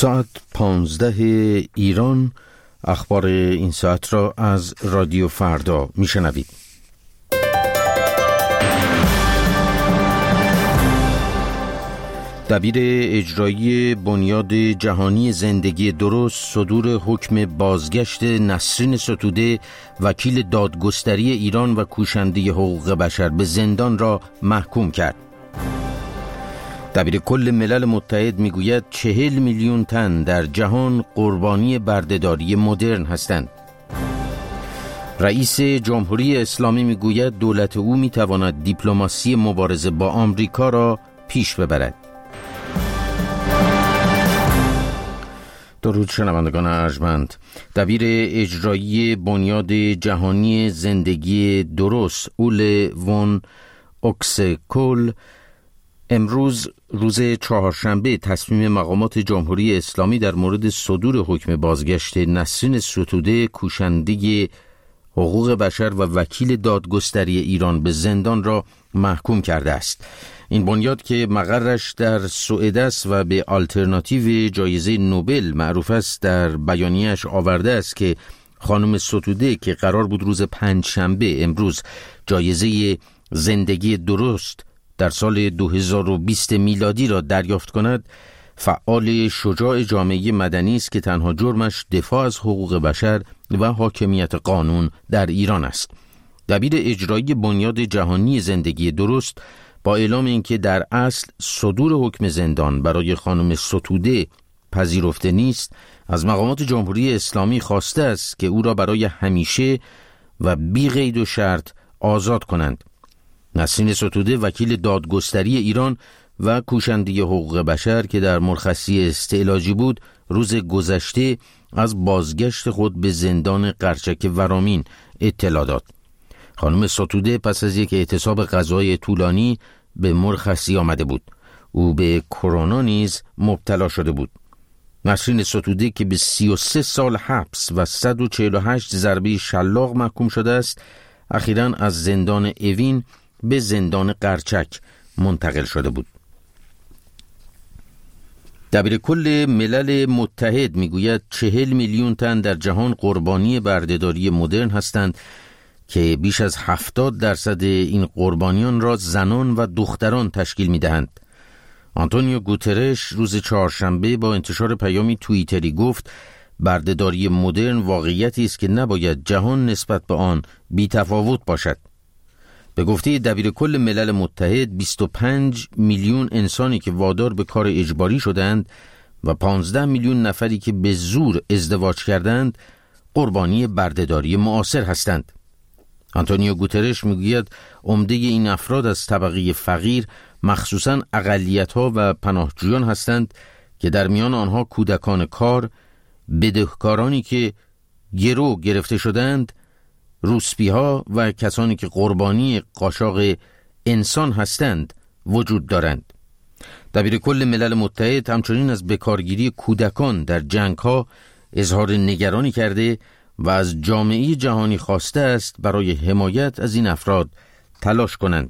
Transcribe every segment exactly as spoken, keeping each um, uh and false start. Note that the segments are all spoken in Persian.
ساعت پانزده ایران. اخبار این ساعت را از رادیو فردا میشنوید. دبیر اجرایی بنیاد جهانی زندگی درست صدور حکم بازگشت نسرین ستوده، وکیل دادگستری ایران و کوشنده حقوق بشر، به زندان را محکوم کرد. دبیر کل ملل متحد میگوید چهل میلیون تن در جهان قربانی بردهداری مدرن هستند. رئیس جمهوری اسلامی میگوید دولت او میتواند دیپلماسی مبارزه با آمریکا را پیش ببرد. درود شنوندگان ارجمند. دبیر اجرایی بنیاد جهانی زندگی درست اوله وون اوکسکول امروز روز چهارشنبه تصمیم مقامات جمهوری اسلامی در مورد صدور حکم بازگشت نسرین ستوده، کوشنده حقوق بشر و وکیل دادگستری ایران، به زندان را محکوم کرده است. این بنیاد که مقرش در سوئد است و به آلترناتیو جایزه نوبل معروف است، در بیانیه‌اش آورده است که خانم ستوده که قرار بود روز پنجشنبه امروز جایزه زندگی درست در سال دو هزار و بیست میلادی را دریافت کند، فعال شجاع جامعه مدنی است که تنها جرمش دفاع از حقوق بشر و حاکمیت قانون در ایران است. دبیر اجرایی بنیاد جهانی زندگی درست با اعلام اینکه در اصل صدور حکم زندان برای خانم ستوده پذیرفته نیست، از مقامات جمهوری اسلامی خواسته است که او را برای همیشه و بی قید و شرط آزاد کنند. نسرین ستوده، وکیل دادگستری ایران و کوشنده حقوق بشر که در مرخصی استعلاجی بود، روز گذشته از بازگشت خود به زندان قرچک ورامین اطلاع داد. خانم ستوده پس از یک اعتصاب غذایی طولانی به مرخصی آمده بود. او به کرونا نیز مبتلا شده بود. نسرین ستوده که به سی و سه سال حبس و صد و چهل و هشت ضربه شلاق محکوم شده است، اخیراً از زندان اوین به زندان قرچک منتقل شده بود. دبیر کل ملل متحد میگوید چهل میلیون تن در جهان قربانی بردهداری مدرن هستند که بیش از هفتاد درصد این قربانیان را زنان و دختران تشکیل میدهند. آنتونیو گوترش روز چهارشنبه با انتشار پیامی توییتری گفت بردهداری مدرن واقعیتی است که نباید جهان نسبت به آن بی‌تفاوت باشد. به گفته دبیر کل ملل متحد، بیست و پنج میلیون انسانی که وادار به کار اجباری شدند و پانزده میلیون نفری که به زور ازدواج کردند قربانی بردهداری معاصر هستند. آنتونیو گوترش میگوید عمده این افراد از طبقه فقیر، مخصوصاً اقلیت‌ها و پناهجویان هستند که در میان آنها کودکان کار، بدهکارانی که گرو گرفته شدند، روسپی‌ها و کسانی که قربانی قاچاق انسان هستند وجود دارند. دبیر کل ملل متحد همچنین از بکارگیری کودکان در جنگ‌ها اظهار نگرانی کرده و از جامعه جهانی خواسته است برای حمایت از این افراد تلاش کنند.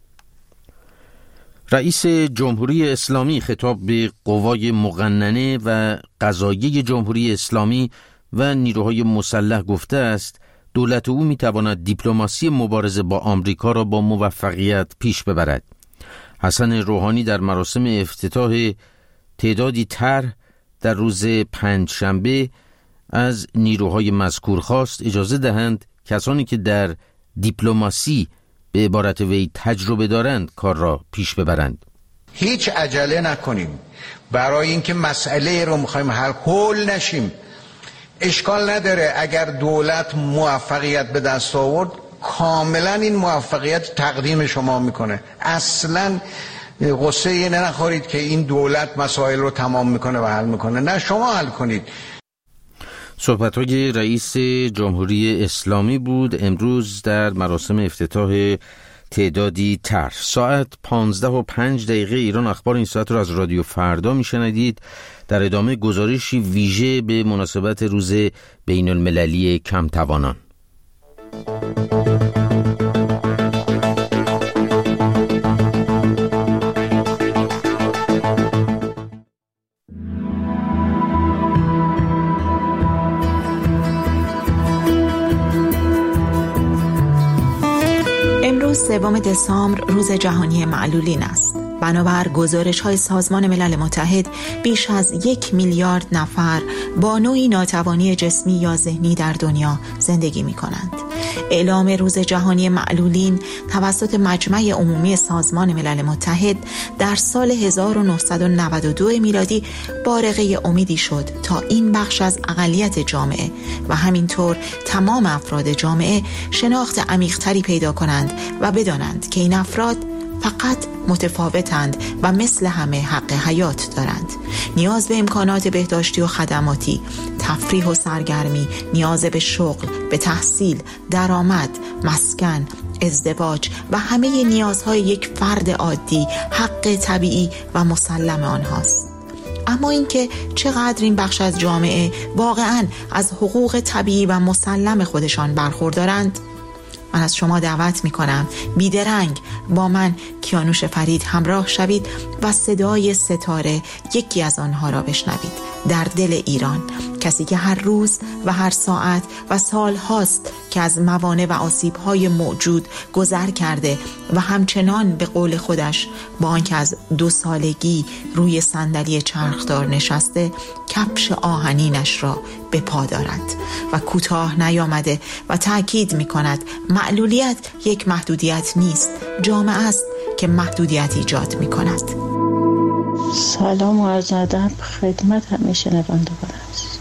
رئیس جمهوری اسلامی خطاب به قوای مقننه و قضاییه جمهوری اسلامی و نیروهای مسلح گفته است دولت او میتواند دیپلماسی مبارزه با آمریکا را با موفقیت پیش ببرد. حسن روحانی در مراسم افتتاح تعدادی طرح در روز پنجشنبه از نیروهای مذکور خواست اجازه دهند کسانی که در دیپلماسی به عبارت وی تجربه دارند کار را پیش ببرند. هیچ عجله نکنیم برای اینکه مسئله رو میخوایم حل هول نشیم. اشکال نداره اگر دولت موفقیت به دست آورد، کاملا این موفقیت تقدیم شما میکنه. اصلا غصه ای نخورید که این دولت مسائل رو تمام میکنه و حل میکنه. نه، شما حل کنید. صحبت‌های رئیس جمهوری اسلامی بود امروز در مراسم افتتاح تعدادی طرح. ساعت پانزده و پنج دقیقه ایران. اخبار این ساعت رو از رادیو فردا میشنوید. در ادامه گزارشی ویژه به مناسبت روز بین المللی کمتوانان. امروز سوم دسامبر روز جهانی معلولین است. بنابر گزارش‌های سازمان ملل متحد بیش از یک میلیارد نفر با نوعی ناتوانی جسمی یا ذهنی در دنیا زندگی می‌کنند. اعلام روز جهانی معلولین توسط مجمع عمومی سازمان ملل متحد در سال هزار و نهصد و نود و دو میلادی بارقه امیدی شد تا این بخش از اقلیت جامعه و همینطور تمام افراد جامعه شناخت عمیق‌تری پیدا کنند و بدانند که این افراد فقط متفاوتند و مثل همه حق حیات دارند. نیاز به امکانات بهداشتی و خدماتی، تفریح و سرگرمی، نیاز به شغل، به تحصیل، درآمد، مسکن، ازدواج و همه نیازهای یک فرد عادی حق طبیعی و مسلم آنهاست. اما اینکه چقدر این بخش از جامعه واقعاً از حقوق طبیعی و مسلم خودشان برخوردارند؟ من از شما دعوت می کنم بیدرنگ با من کیانوش فرید همراه شوید و صدای ستاره یکی از آنها را بشنوید. در دل ایران، کسی که هر روز و هر ساعت و سال هاست که از موانع و آسیب‌های موجود گذر کرده و همچنان به قول خودش با آنکه از دو سالگی روی صندلی چرخدار نشسته کفش آهنینش را به پا دارد و کوتاه نیامده و تأکید می کند معلولیت یک محدودیت نیست، جامعه است که محدودیت ایجاد می کند. سلام و عرض ادب خدمت همه شنوندگان عزیز.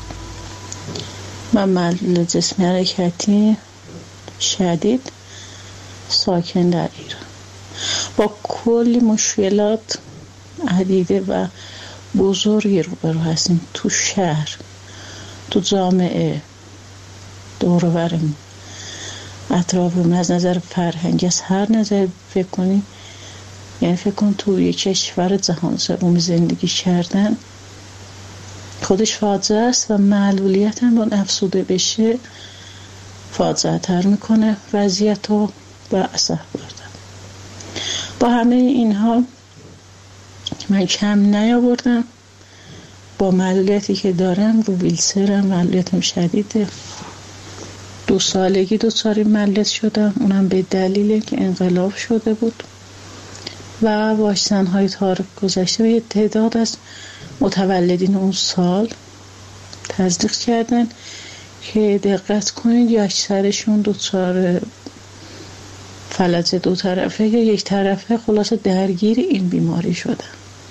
من معلول جسمی حرکتی شدید ساکن در ایران با کلی مشکلات عدیده و بزرگی روبرو هستیم. تو شهر، تو جامعه، دور و برم، اطرافم، از نظر فرهنگی، از هر نظر فکر کنی، یعنی فکر کن تو یک کشور جهان سوم زندگی کردن خودش فاجعه است و معلولیت هم اون افسوده بشه فاجعه تر میکنه وضعیت رو و اثر بردن. با همه اینها من کم نیاوردم. با معلولیتی که دارم رو ویلچرم، معلولیتم شدیده. دو سالگی دو ساری معلول شدم، اونم به دلیلی که انقلاب شده بود و واکسن‌های تاریخ گذشته و یه تعداد از متولدین اون سال تصدیق کردن که دقت کنید یا اکثرشون دچار فلج دو طرفه یا یک طرفه خلاصه درگیر این بیماری شدن.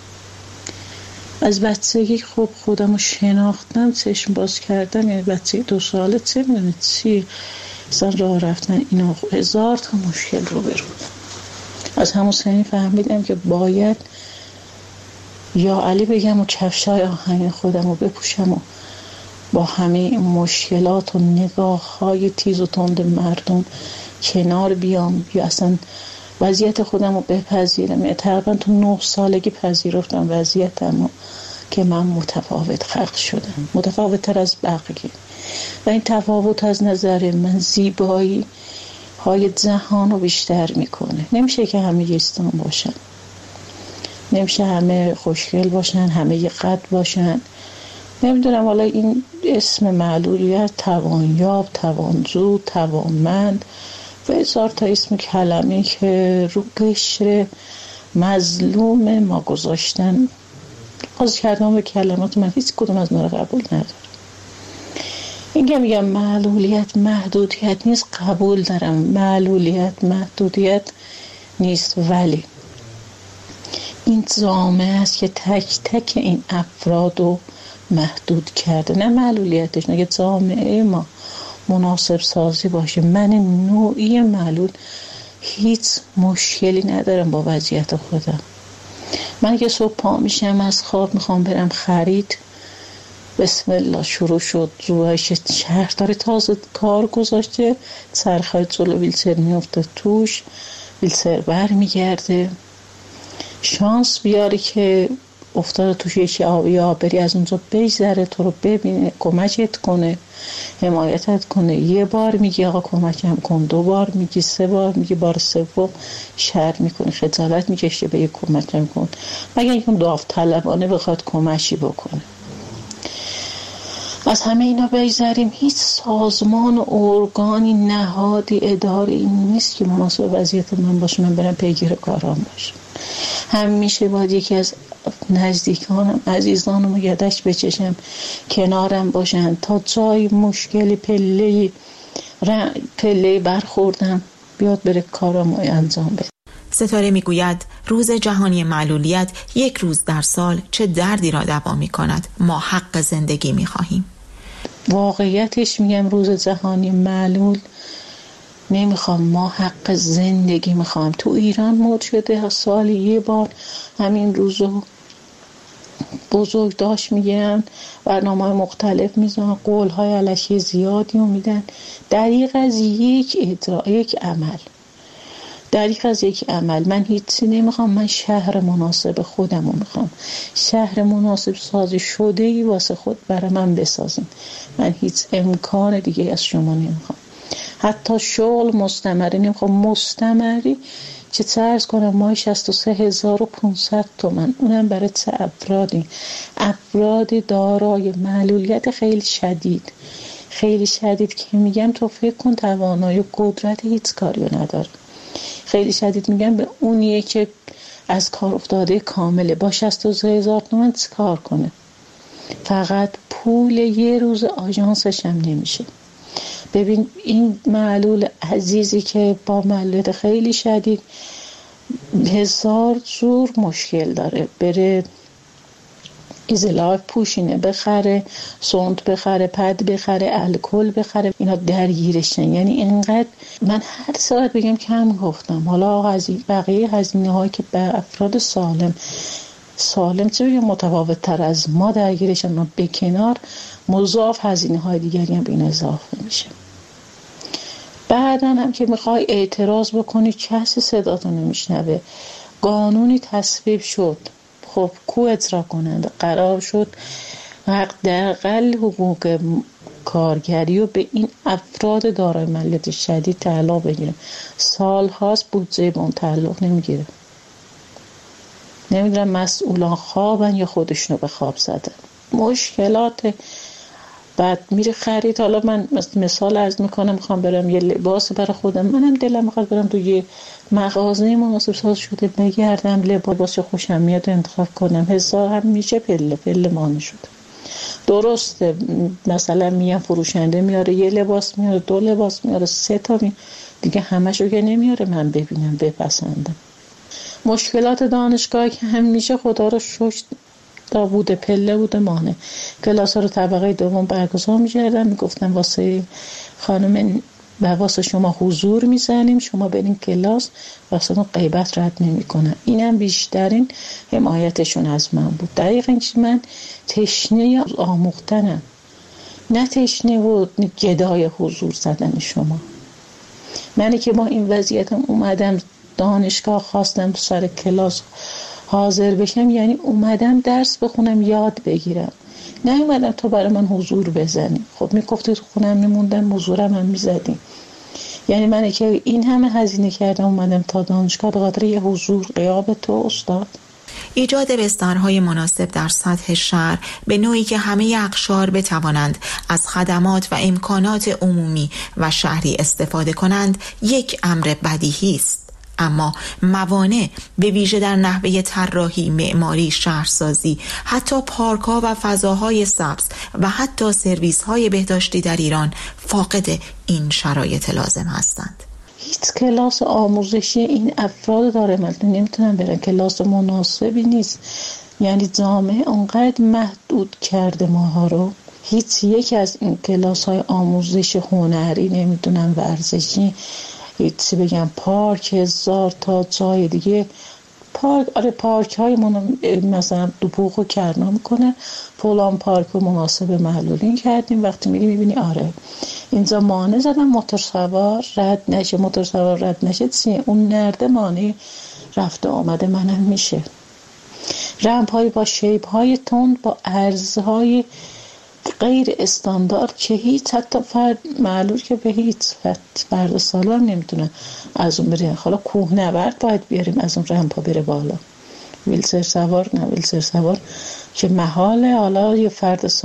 از بچگی خب خودم رو شناختم، چشم باز کردم، یعنی بچه دو ساله چه میدونه چی اصلا راه رفتن اینا هزار تا مشکل رو برو. از همون سنی فهمیدم که باید یا علی بگم و کفشای آهنین خودم رو بپوشم و با همه این مشکلات و نگاه های تیز و تند مردم کنار بیام یا اصلا وضعیت خودم رو بپذیرم. یعنی تقریبا تو نه سالگی پذیرفتم وضعیتم که من متفاوت خلق شدم، متفاوت تر از بقیه و این تفاوت از نظر من زیبایی های جهان رو بیشتر میکنه. نمیشه که همه یستان باشن، نمیشه همه خوشگل باشن، همه ی قد باشن. نمیدونم حالا این اسم معلولیت، توانیاب، توانجو، توانمند و هزار تا اسم کلمه که رو قشر مظلوم ما گذاشتن. از کردم به کلمات من هیچ کدوم از ما رو قبول ندارم. این که میگم معلولیت محدودیت نیست، قبول دارم معلولیت محدودیت نیست، ولی این جامعه است که تک تک این افراد رو محدود کرده، نه معلولیتش، نه جامعه ما مناسب سازی باشه. من نوعی معلول هیچ مشکلی ندارم با وضعیت خودم. من که صبح پا میشم از خواب میخوام برم خرید، بسم الله شروع شد، رویش شهرداری تازه کار گذاشته، چرخهای جلو ویلچر میفته توش، ویلچر بر میگرده، شانس بیاری که افتاده توش یکی آبی آبری از اونجا بگذره، تو رو ببینه، کمکت کنه، حمایتت کنه. یه بار میگی آقا کمکم کن، دو بار میگی، سه بار میگی، بار سوم شر میکنی، خجالت میکشه به یه کمکم کن، مگه اینکه داوطلبانه بخواد کمکی بکنه. از همه اینا بگذریم، هیچ سازمان و ارگانی نهادی اداره این نیست که مناسب وضعیت من باشه من برم پیگیر کارام باشم. همیشه باید یکی از نزدیکانم عزیزانم یدش بچشم کنارم باشن تا جای مشکلی پله پله برخوردم بیاد بره کارامو انجام بده. ستاره میگوید روز جهانی معلولیت یک روز در سال چه دردی را دوا می کند. ما حق زندگی می خواهیم. واقعیتش میگم روز جهانی معلول نمیخوام، ما حق زندگی میخوام. تو ایران مد شده سالی یه بار همین روزو بزرگ داشت میگیرن، برنامه مختلف میزنن، قول های علشی زیادی رو میدن. دریغ از یک اجرا، یک عمل دریغ از یک عمل من هیچی نمیخوام. من شهر مناسب خودم رو میخوام، شهر مناسب سازی شده ای واسه خود برای من بسازین. من هیچ امکان دیگه از شما نمیخوام. حتی شغل مستمری نمیخوام. مستمری چه ترز کنم ماه شصت و سه هزار و پونصد تومن، اونم برای چه افرادی؟ افرادی دارای معلولیت خیلی شدید خیلی شدید که میگم تو فکر کن توانایی و قدرت هیچ کاری نداره. خیلی شدید میگم به اونیه که از کار افتاده کامله، با شصت و سه هزار تومن چه کار کنه؟ فقط پول یه روز آژانسش هم نمیشه. ببین این معلول عزیزی که با معلولیت خیلی شدید هزار جور مشکل داره، بره ایزلاف پوشینه بخره، سونت بخره، پد بخره، الکل بخره، اینا درگیرشن. یعنی اینقدر من هر ساعت بگم کم گفتم. حالا هزینه بقیه هزینه هایی که به افراد سالم سالم چه بگم متفاوت تر از ما درگیرشن، ما به کنار مضاف هزینه های دیگری هم به این اضافه میشه. بعدا هم که میخوای اعتراض بکنی کسی صداتو نمیشنوه. قانونی تصویب شد، خب کو اجرا کننده؟ قرار شد حداقل حقوق کارگری رو به این افراد دارای معلولیت شدید تعلق بگیره. سال هاست بودجه به اون تعلق نمیگیره. نمیدونم مسئولان خوابن یا خودشونو به خواب زدن. مشکلات. بعد میره خرید. حالا من مثال عرض میکنم، میخوام برم یه لباس برای خودم، منم دلم میخواد برم تو یه مغازه مناسب ساز شده بگردم لباس خوشم میاد انتخاب کنم، هزار هم میشه پله پله مانه شده. درسته مثلا میام فروشنده میاره یه لباس میاره، دو لباس میاره، سه تا می... دیگه همشو که نمیاره من ببینم بپسندم. مشکلات دانشگاه که همیشه خدا رو شکر دا بوده، پله بوده مانه. کلاس ها رو طبقه دوم برگزار می‌کردن، میگفتن واسه خانم و واسه شما حضور میزنیم، شما برین کلاس، واسه ما غیبت رد نمی‌کنن. اینم بیشترین حمایتشون از من بود. دقیقاً که من تشنه آموختنم، نه تشنه و گدای حضور زدن شما. منی که با این وضعیتم اومدم دانشگاه، خواستم سر کلاس حاضر بشم، یعنی اومدم درس بخونم یاد بگیرم، نه اومدم تو برای من حضور بزنی. خب میگفتی تو خونم میموندم حضورم هم میزدیم. یعنی من که این همه هزینه کردم اومدم تا دانشگاه به خاطر یه حضور غیاب تو استاد. ایجاد بسترهای مناسب در سطح شهر به نوعی که همه اقشار بتوانند از خدمات و امکانات عمومی و شهری استفاده کنند یک امر بدیهی است. اما موانع به ویژه در نحوه طراحی، معماری، شهرسازی، حتی پارک‌ها و فضاهای سبز و حتی سرویس‌های بهداشتی در ایران فاقد این شرایط لازم هستند. هیچ کلاس آموزشی این افراد داره ملت نمیتونن برن، کلاس مناسبی نیست. یعنی جامعه اونقدر محدود کرده ماها رو. هیچ یک از این کلاس‌های آموزش هنری، نمیدونم ورزشی، چی بگم پارک، هزار تا جای دیگه پارک. آره پارک های من مثلا دوبوق رو کرنا میکنه، فلان پارک رو مناسب معلولین کردیم. وقتی میری میبینی آره اینجا مانع زدن موتور سوار رد نشه، موتور سوار رد نشه چیه؟ اون نرده مانع رفته آمده منم میشه. رمپ های با شیپ های تند، با عرض های غیر استاندارد که هیچ حتی فرد معلول که به هیچ فرد سالم نمیتونه از اون بره. حالا کوه نورد باید بیاریم از اون رمپا بره بالا. ویلچر سوار نه، ویلچر سوار که محاله حالا یه فرد